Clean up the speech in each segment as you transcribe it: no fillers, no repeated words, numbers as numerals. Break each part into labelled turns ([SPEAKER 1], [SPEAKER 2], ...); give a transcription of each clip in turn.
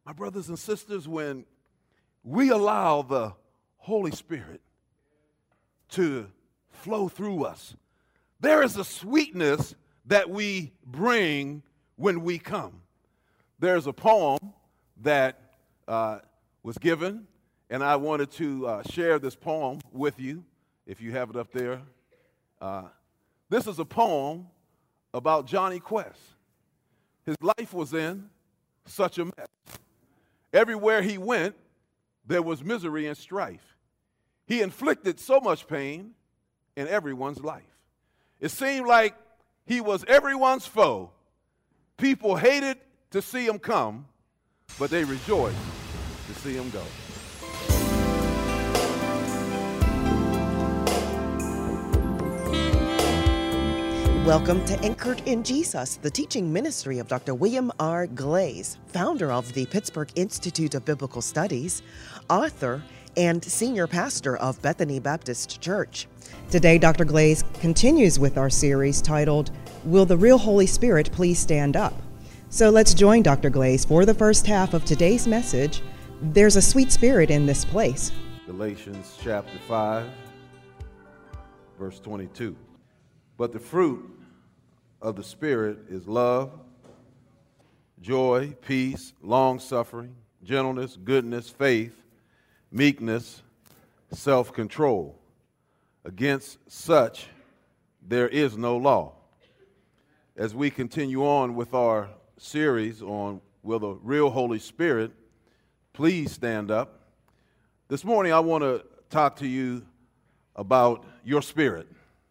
[SPEAKER 1] My brothers and sisters, when we allow the Holy Spirit to flow through us, there is a sweetness that we bring when we come. There's a poem that was given, and I wanted to share this poem with you, if you have it up there. This is a poem about Johnny Quest. His life was in such a mess. Everywhere he went, there was misery and strife. He inflicted so much pain in everyone's life. It seemed like he was everyone's foe. People hated to see him come, but they rejoiced to see him go.
[SPEAKER 2] Welcome to Anchored in Jesus, the teaching ministry of Dr. William R. Glaze, founder of the Pittsburgh Institute of Biblical Studies, author, and senior pastor of Bethany Baptist Church. Today, Dr. Glaze continues with our series titled, Will the Real Holy Spirit Please Stand Up? So let's join Dr. Glaze for the first half of today's message, There's a Sweet Spirit in This Place.
[SPEAKER 1] Galatians chapter 5, verse 22. But the fruit of the Spirit is love, joy, peace, long-suffering, gentleness, goodness, faith, meekness, self-control. Against such there is no law. As we continue on with our series on Will the Real Holy Spirit Please Stand Up, this morning I want to talk to you about your spirit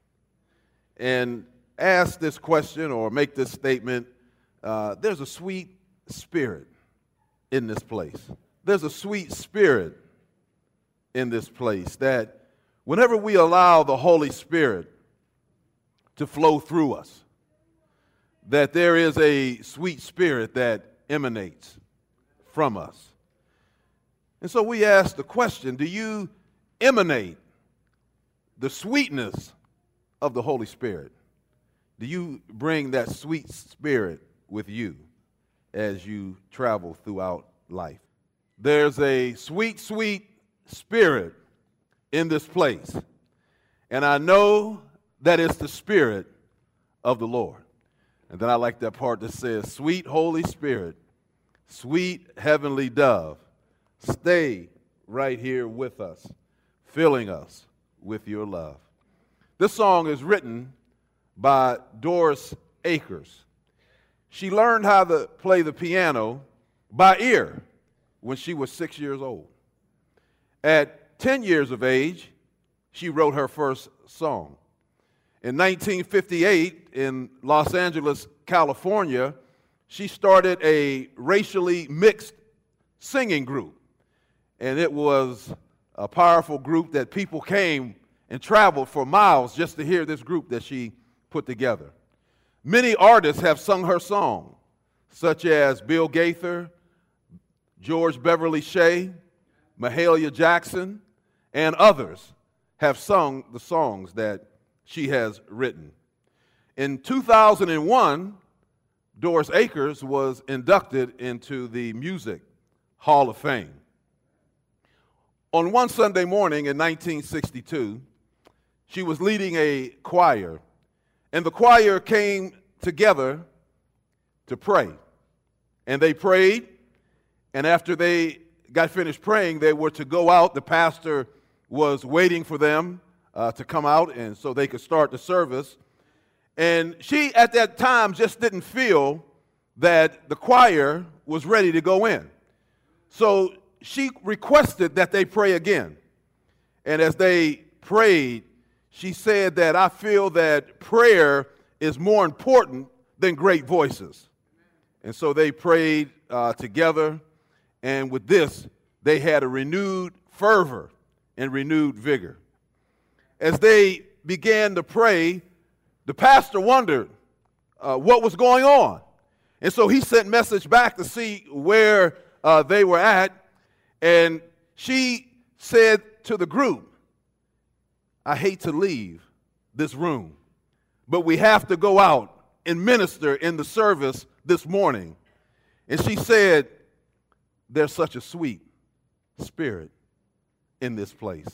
[SPEAKER 1] and ask this question or make this statement. There's a sweet spirit in this place. There's a sweet spirit in this place that whenever we allow the Holy Spirit to flow through us, that there is a sweet spirit that emanates from us. And so we ask the question, do you emanate the sweetness of the Holy Spirit? Do you bring that sweet spirit with you as you travel throughout life? There's a sweet, sweet spirit in this place, and I know that it's the Spirit of the Lord. And then I like that part that says, sweet Holy Spirit, sweet heavenly dove, stay right here with us, filling us with your love. This song is written by Doris Akers. She learned how to play the piano by ear when she was 6 years old. At 10 years of age, she wrote her first song. In 1958, in Los Angeles, California, she started a racially mixed singing group. And it was a powerful group that people came and traveled for miles just to hear this group that she put together. Many artists have sung her song, such as Bill Gaither, George Beverly Shea, Mahalia Jackson, and others have sung the songs that she has written. In 2001, Doris Akers was inducted into the Music Hall of Fame. On one Sunday morning in 1962, she was leading a choir, and the choir came together to pray. And they prayed, and after they got finished praying, they were to go out. The pastor was waiting for them to come out, and so they could start the service. And she, at that time, just didn't feel that the choir was ready to go in. So she requested that they pray again. And as they prayed, she said that I feel that prayer is more important than great voices. And so they prayed together, and with this, they had a renewed fervor and renewed vigor. As they began to pray, the pastor wondered what was going on. And so he sent message back to see where they were at, and she said to the group, I hate to leave this room, but we have to go out and minister in the service this morning. And she said, there's such a sweet spirit in this place.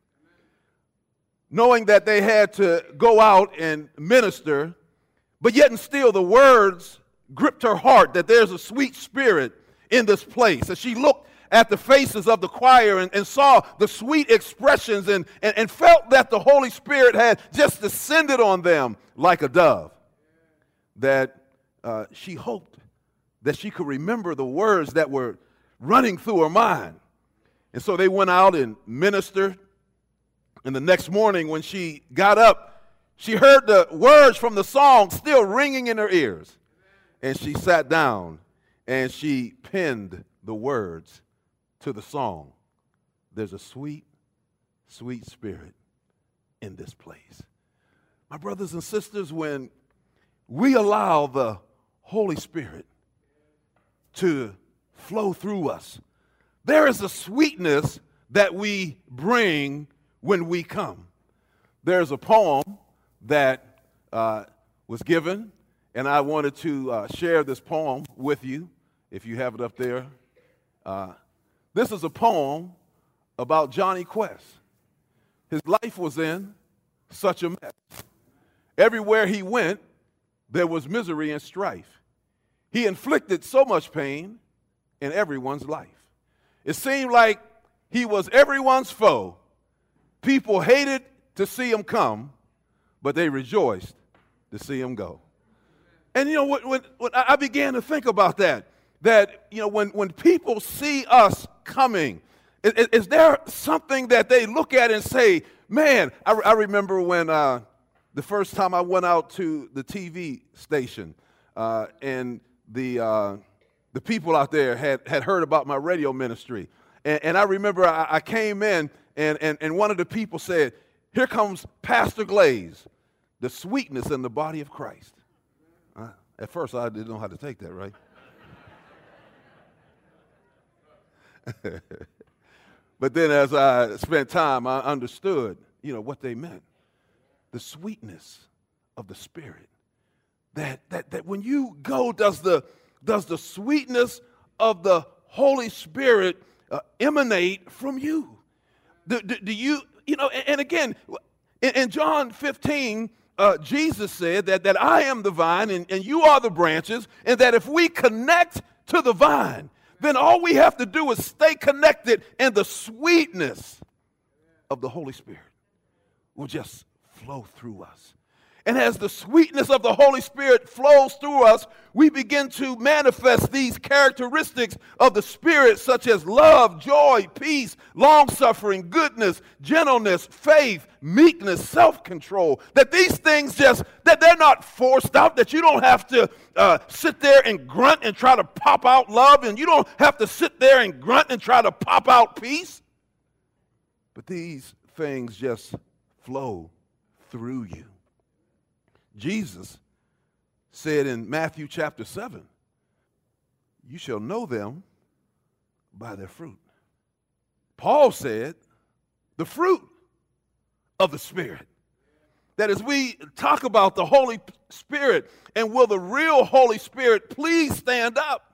[SPEAKER 1] Knowing that they had to go out and minister, but yet and still the words gripped her heart that there's a sweet spirit in this place. As she looked at the faces of the choir and saw the sweet expressions and felt that the Holy Spirit had just descended on them like a dove, that she hoped that she could remember the words that were running through her mind. And so they went out and ministered. And the next morning when she got up, she heard the words from the song still ringing in her ears. And she sat down and she penned the words to the song. There's a sweet, sweet spirit in this place. My brothers and sisters, when we allow the Holy Spirit to flow through us, there is a sweetness that we bring when we come. There's a poem that was given, and I wanted to share this poem with you, if you have it up there. This is a poem about Johnny Quest. His life was in such a mess. Everywhere he went, there was misery and strife. He inflicted so much pain in everyone's life. It seemed like he was everyone's foe. People hated to see him come, but they rejoiced to see him go. And you know, when I began to think about that you know, when people see us coming, is there something that they look at and say, man, I remember when the first time I went out to the TV station and the people out there had heard about my radio ministry. And I remember I came in and one of the people said, here comes Pastor Glaze, the sweetness in the body of Christ. At first I didn't know how to take that, right? But then as I spent time, I understood, you know, what they meant. The sweetness of the Spirit. That when you go, does the sweetness of the Holy Spirit emanate from you? Do you, you know, and again, in John 15, Jesus said that I am the vine and you are the branches, and that if we connect to the vine, then all we have to do is stay connected, and the sweetness of the Holy Spirit will just flow through us. And as the sweetness of the Holy Spirit flows through us, we begin to manifest these characteristics of the Spirit, such as love, joy, peace, long-suffering, goodness, gentleness, faith, meekness, self-control. That these things that they're not forced out, that you don't have to sit there and grunt and try to pop out love, and you don't have to sit there and grunt and try to pop out peace. But these things just flow through you. Jesus said in Matthew chapter 7, you shall know them by their fruit. Paul said, the fruit of the Spirit. That as we talk about the Holy Spirit, and will the real Holy Spirit please stand up?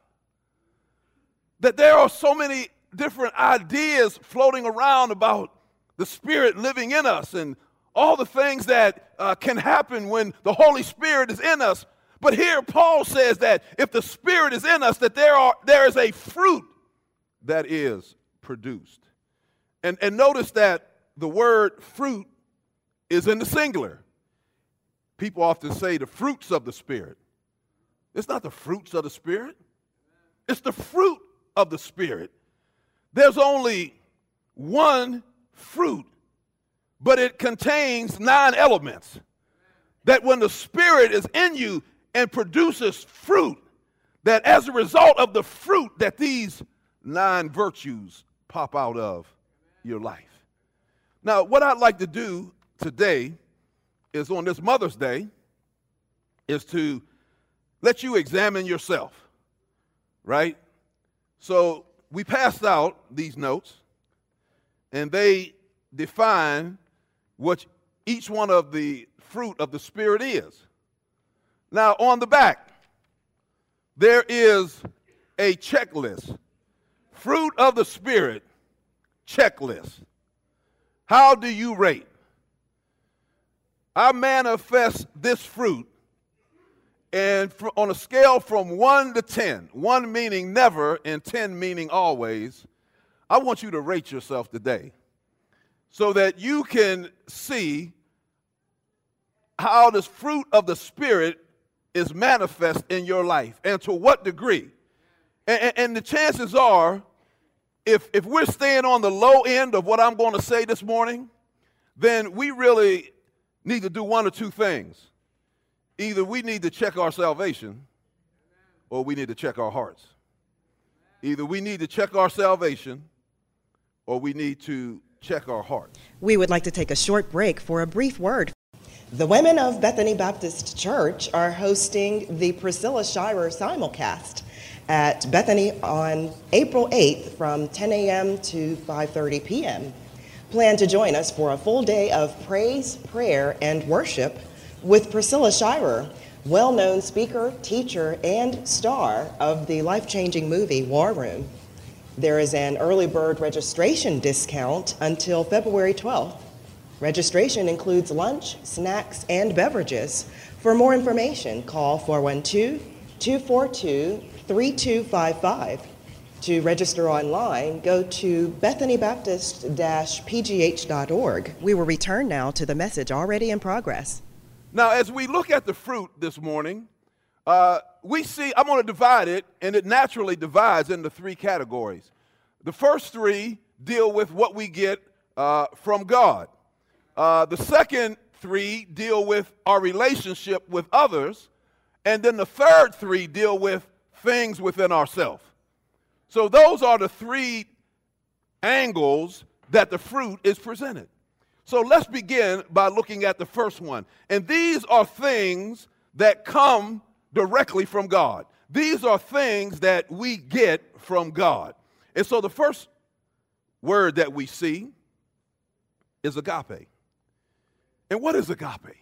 [SPEAKER 1] That there are so many different ideas floating around about the Spirit living in us and all the things that can happen when the Holy Spirit is in us. But here Paul says that if the Spirit is in us, that there is a fruit that is produced. And notice that the word fruit is in the singular. People often say the fruits of the Spirit. It's not the fruits of the Spirit. It's the fruit of the Spirit. There's only one fruit, but it contains 9 elements. That when the Spirit is in you and produces fruit, that as a result of the fruit, that these 9 virtues pop out of your life. Now, what I'd like to do today is, on this Mother's Day, is to let you examine yourself, right? So we passed out these notes, and they define what each one of the fruit of the Spirit is. Now, on the back, there is a checklist Fruit of the Spirit checklist. How do you rate? I manifest this fruit, and on a scale from 1 to 10, 1 meaning never and 10 meaning always, I want you to rate yourself today so that you can see how this fruit of the Spirit is manifest in your life and to what degree. And the chances are, if we're staying on the low end of what I'm going to say this morning, then we really need to do one or two things. Either we need to check our salvation or we need to check our hearts. Either we need to check our salvation or we need to check our hearts.
[SPEAKER 2] We would like to take a short break for a brief word. The women of Bethany Baptist Church are hosting the Priscilla Shirer simulcast at Bethany on April 8th from 10 a.m. to 5:30 p.m. Plan to join us for a full day of praise, prayer, and worship with Priscilla Shirer, well-known speaker, teacher, and star of the life-changing movie War Room. There is an early bird registration discount until February 12th. Registration includes lunch, snacks, and beverages. For more information, call 412-242-3255. To register online, go to bethanybaptist-pgh.org. We will return now to the message already in progress.
[SPEAKER 1] Now, as we look at the fruit this morning, we see, I'm going to divide it, and it naturally divides into 3 categories. The first 3 deal with what we get from God. The second 3 deal with our relationship with others. And then the third 3 deal with things within ourselves. So those are the 3 angles that the fruit is presented. So let's begin by looking at the first one. And these are things that come directly from God. These are things that we get from God. And so the first word that we see is agape. And what is agape?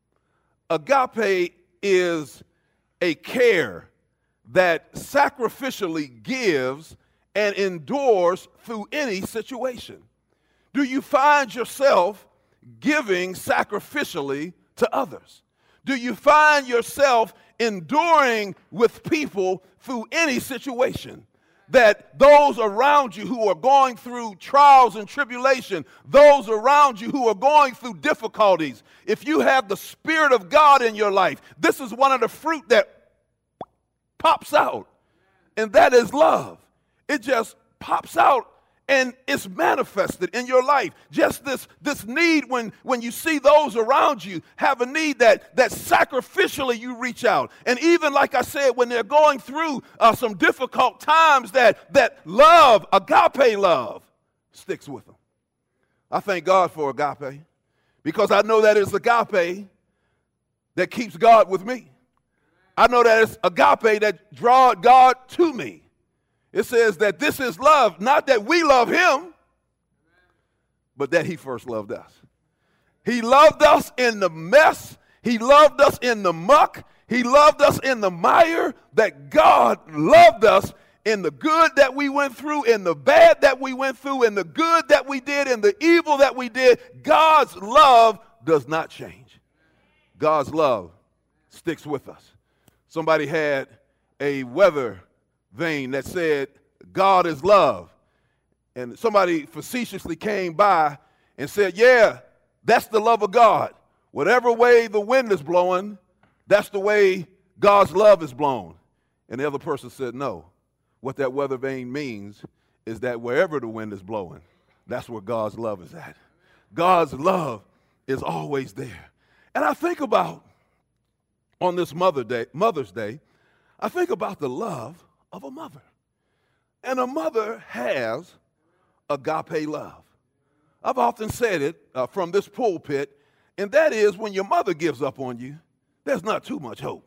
[SPEAKER 1] Agape is a care that sacrificially gives and endures through any situation. Do you find yourself giving sacrificially to others? Do you find yourself enduring with people through any situation? That those around you who are going through trials and tribulation, those around you who are going through difficulties, if you have the Spirit of God in your life, this is one of the fruit that pops out, and that is love. It just pops out and it's manifested in your life. Just this need when you see those around you have a need that sacrificially you reach out. And even like I said, when they're going through some difficult times, that love, agape love, sticks with them. I thank God for agape because I know that it's agape that keeps God with me. I know that it's agape that draws God to me. It says that this is love, not that we love him, but that he first loved us. He loved us in the mess. He loved us in the muck. He loved us in the mire. That God loved us in the good that we went through, in the bad that we went through, in the good that we did, in the evil that we did. God's love does not change. God's love sticks with us. Somebody had a weather vane that said, God is love. And somebody facetiously came by and said, yeah, that's the love of God. Whatever way the wind is blowing, that's the way God's love is blown. And the other person said, no. What that weather vane means is that wherever the wind is blowing, that's where God's love is at. God's love is always there. And I think about, on this Mother's Day, I think about the love of a mother. And a mother has agape love. I've often said it from this pulpit, and that is when your mother gives up on you, there's not too much hope.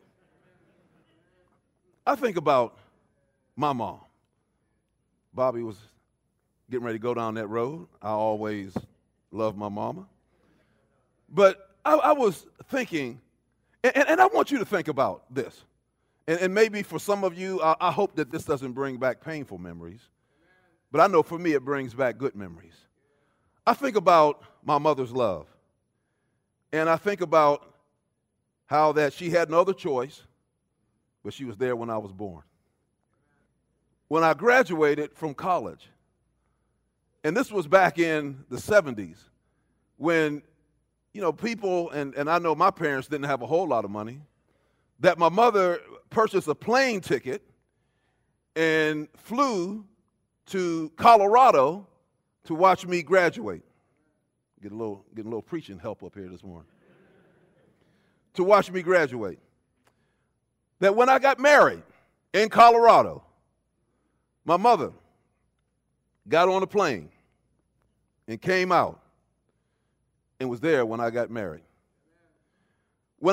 [SPEAKER 1] I think about my mom. Bobby was getting ready to go down that road. I always loved my mama. But I was thinking, and I want you to think about this. And maybe for some of you, I hope that this doesn't bring back painful memories. but I know for me it brings back good memories. I think about my mother's love, and I think about how that she had no other choice, but she was there when I was born. When I graduated from college, and this was back in the 70s, when, people, and I know my parents didn't have a whole lot of money, that my mother purchased a plane ticket and flew to Colorado to watch me graduate. Getting a little preaching help up here this morning. To watch me graduate. That when I got married in Colorado, my mother got on a plane and came out and was there when I got married. When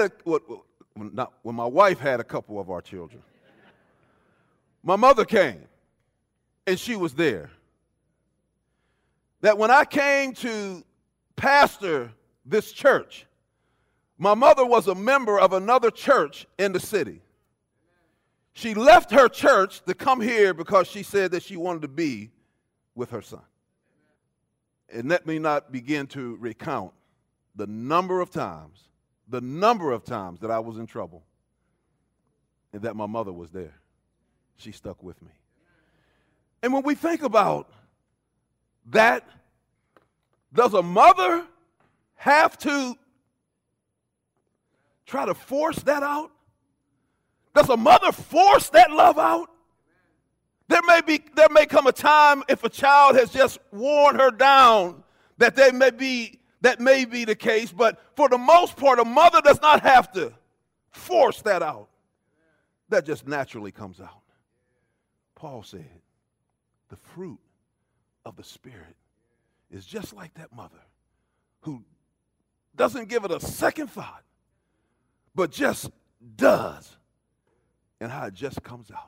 [SPEAKER 1] my wife had a couple of our children, my mother came and she was there. That when I came to pastor this church, my mother was a member of another church in the city. She left her church to come here because she said that she wanted to be with her son. And let me not begin to recount the number of times that I was in trouble and that my mother was there. She stuck with me. And when we think about that, does a mother have to try to force that out? Does a mother force that love out? There may come a time if a child has just worn her down that may be the case, but for the most part, a mother does not have to force that out. That just naturally comes out. Paul said, the fruit of the Spirit is just like that mother who doesn't give it a second thought, but just does, and how it just comes out.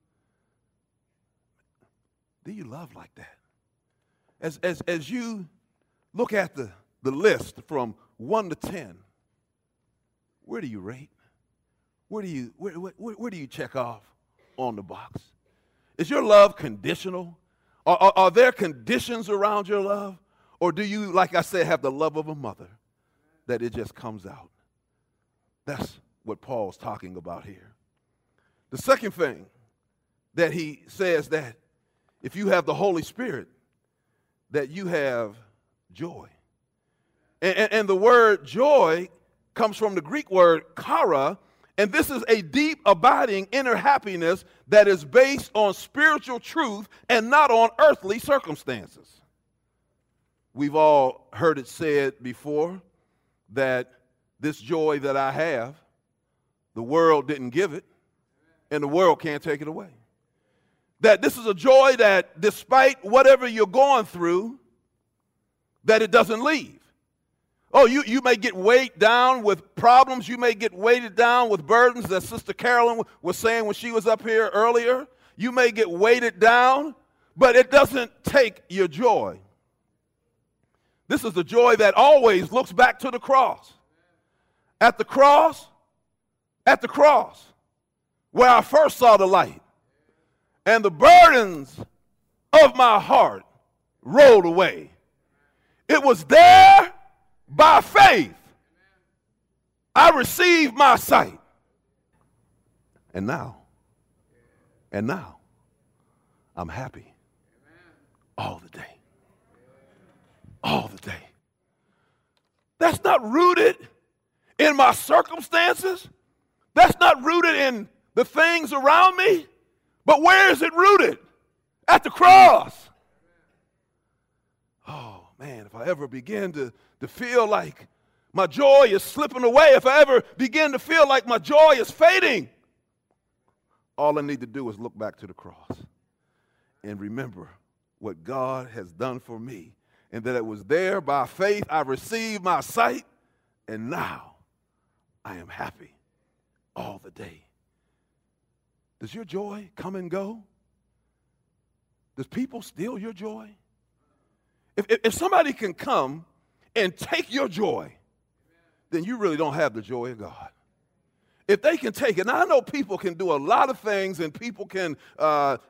[SPEAKER 1] Do you love like that? As you look at the list from 1 to 10, where do you rate? Where do you check off on the box? Is your love conditional? Are there conditions around your love? Or do you, like I said, have the love of a mother that it just comes out? That's what Paul's talking about here. The second thing that he says, that if you have the Holy Spirit, that you have joy. And the word joy comes from the Greek word chara, and this is a deep, abiding inner happiness that is based on spiritual truth and not on earthly circumstances. We've all heard it said before that this joy that I have, the world didn't give it, and the world can't take it away. That this is a joy that despite whatever you're going through, that it doesn't leave. Oh, you may get weighed down with problems. You may get weighted down with burdens, that Sister Carolyn was saying when she was up here earlier. You may get weighted down, but it doesn't take your joy. This is the joy that always looks back to the cross. At the cross, where I first saw the light, and the burdens of my heart rolled away. It was there by faith I received my sight. And now, I'm happy all the day. All the day. That's not rooted in my circumstances. That's not rooted in the things around me. But where is it rooted? At the cross. Oh, man, if I ever begin to feel like my joy is slipping away, if I ever begin to feel like my joy is fading, all I need to do is look back to the cross and remember what God has done for me, and that it was there by faith I received my sight, and now I am happy all the day. Does your joy come and go? Does people steal your joy? If somebody can come and take your joy, then you really don't have the joy of God. If they can take it, now I know people can do a lot of things, and people can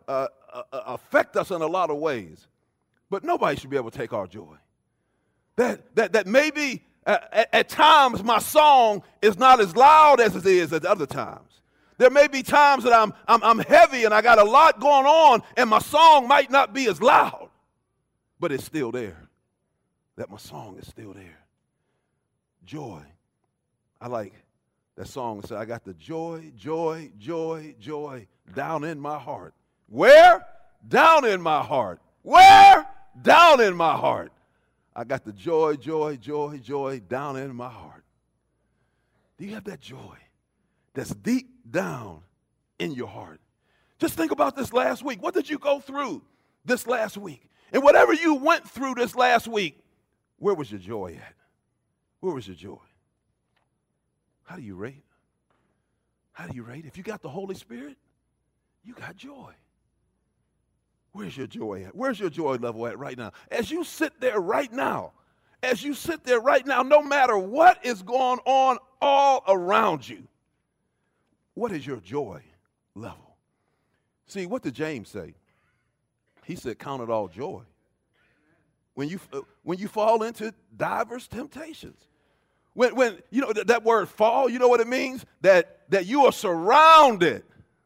[SPEAKER 1] affect us in a lot of ways. But nobody should be able to take our joy. That maybe at times my song is not as loud as it is at other times. There may be times that I'm heavy and I got a lot going on and my song might not be as loud, but it's still there. That my song is still there. Joy. I like that song that said, I got the joy, joy, joy, joy down in my heart. Where? Down in my heart. Where? Down in my heart. I got the joy, joy, joy, joy down in my heart. Do you have that joy that's deep down in your heart? Just think about this last week. What did you go through this last week? And whatever you went through this last week, where was your joy at? Where was your joy? How do you rate? How do you rate? If you got the Holy Spirit, you got joy. Where's your joy at? Where's your joy level at right now? As you sit there right now, no matter what is going on all around you, what is your joy level? See, what did James say? He said, count it all joy. When you fall into diverse temptations. When you know that word fall, you know what it means? That you are surrounded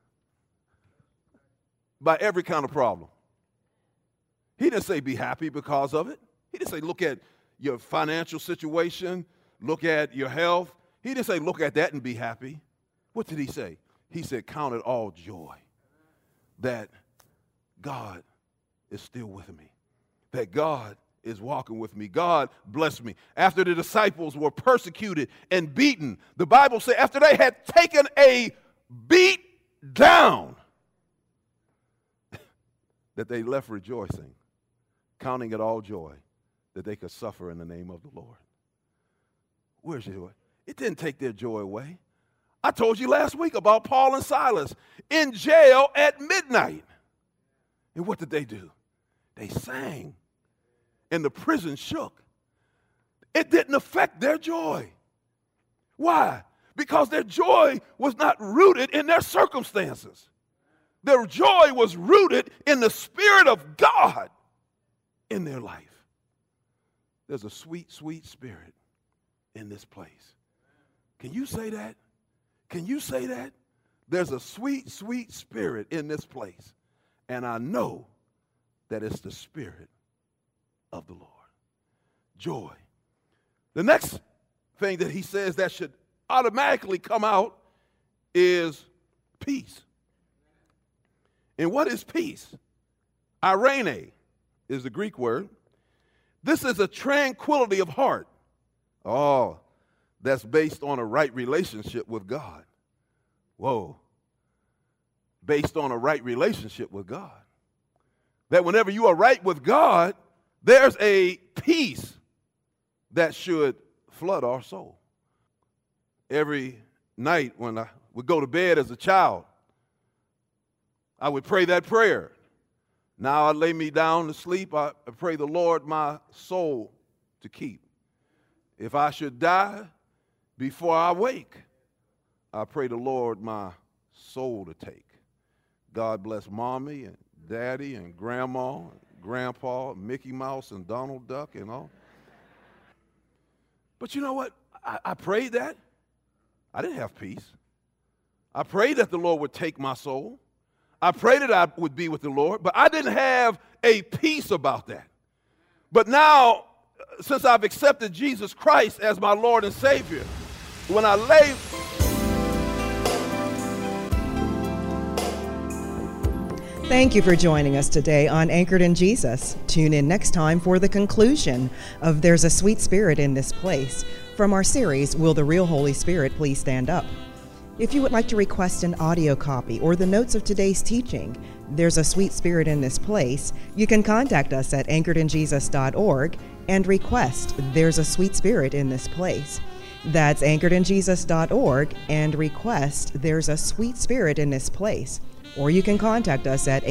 [SPEAKER 1] by every kind of problem. He didn't say be happy because of it. He didn't say look at your financial situation, look at your health. He didn't say look at that and be happy. What did he say? He said count it all joy that God is still with me, that God is walking with me. God bless me. After the disciples were persecuted and beaten, the Bible says after they had taken a beat down, that they left rejoicing, counting it all joy that they could suffer in the name of the Lord. Where's your joy? It didn't take their joy away. I told you last week about Paul and Silas in jail at midnight. And what did they do? They sang. And the prison shook. It didn't affect their joy. Why? Because their joy was not rooted in their circumstances. Their joy was rooted in the Spirit of God in their life. There's a sweet, sweet spirit in this place. Can you say that? Can you say that? There's a sweet, sweet spirit in this place. And I know that it's the Spirit of the Lord. Joy. The next thing that he says that should automatically come out is peace. And what is peace? Irene is the Greek word. This is a tranquility of heart. Oh, that's based on a right relationship with God. Whoa. Based on a right relationship with God. That whenever you are right with God, there's a peace that should flood our soul. Every night when I would go to bed as a child, I would pray that prayer. Now I lay me down to sleep, I pray the Lord my soul to keep. If I should die before I wake, I pray the Lord my soul to take. God bless Mommy and Daddy and Grandma and Grandpa, Mickey Mouse and Donald Duck and all. But you know what? I prayed that. I didn't have peace. I prayed that the Lord would take my soul. I prayed that I would be with the Lord, but I didn't have a peace about that. But now, since I've accepted Jesus Christ as my Lord and Savior, when I lay...
[SPEAKER 2] Thank you for joining us today on Anchored in Jesus. Tune in next time for the conclusion of There's a Sweet Spirit in This Place from our series, Will the Real Holy Spirit Please Stand Up? If you would like to request an audio copy or the notes of today's teaching, There's a Sweet Spirit in This Place, you can contact us at anchoredinjesus.org and request There's a Sweet Spirit in This Place. That's anchoredinjesus.org and request There's a Sweet Spirit in This Place. Or you can contact us at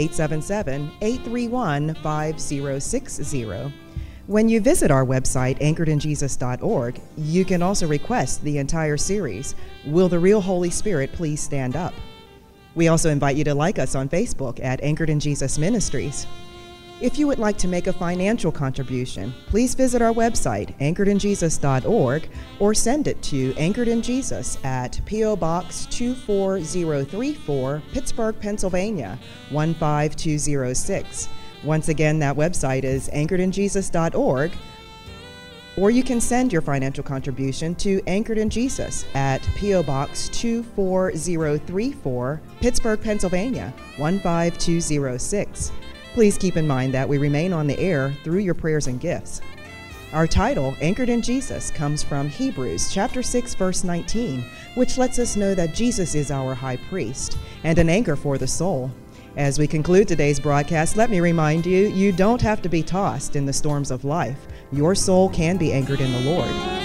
[SPEAKER 2] 877-831-5060. When you visit our website, anchoredinjesus.org, you can also request the entire series, Will the Real Holy Spirit Please Stand Up? We also invite you to like us on Facebook at Anchored in Jesus Ministries. If you would like to make a financial contribution, please visit our website, anchoredinjesus.org, or send it to Anchored in Jesus at P.O. Box 24034, Pittsburgh, Pennsylvania, 15206. Once again, that website is anchoredinjesus.org, or you can send your financial contribution to Anchored in Jesus at P.O. Box 24034, Pittsburgh, Pennsylvania, 15206. Please keep in mind that we remain on the air through your prayers and gifts. Our title, Anchored in Jesus, comes from Hebrews chapter 6, verse 19, which lets us know that Jesus is our high priest and an anchor for the soul. As we conclude today's broadcast, let me remind you, you don't have to be tossed in the storms of life. Your soul can be anchored in the Lord.